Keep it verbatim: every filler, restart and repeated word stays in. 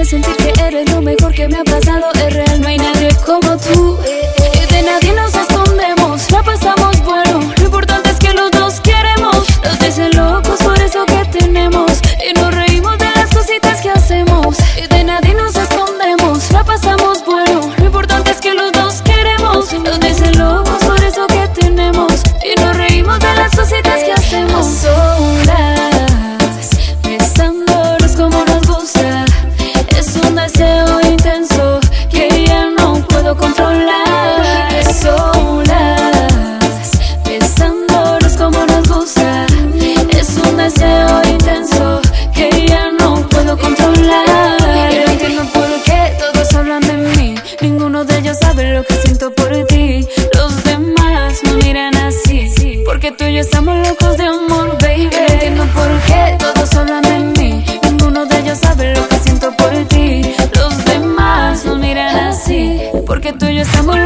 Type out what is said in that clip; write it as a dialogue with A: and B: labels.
A: hace sentir que eres lo mejor que me ha pasado. Es real, no hay nadie como tú. Y de nadie nos escondemos, la pasamos bueno. Lo importante es que los dos queremos. Nos dicen locos por eso que tenemos y nos reímos de las cositas que hacemos. Y de nadie nos escondemos, la pasamos bueno. Lo importante es que los dos queremos. Nos dicen locos por eso que tenemos y nos reímos de las cositas que hacemos. Solas, besándonos como nos gusta. Es un deseo intenso que ya no puedo controlar. Solas, besándonos como nos gusta. Es un deseo intenso que ya no puedo controlar. Y no entiendo por qué todos hablan de mí. Ninguno de ellos sabe lo que siento por ti. Los demás no miran así, porque tú y yo estamos locos de amor, baby. Y no entiendo por qué todos hablan de mí. Ninguno de ellos sabe lo que siento por ti. Los demás no miran así, porque tú y yo estamos locos.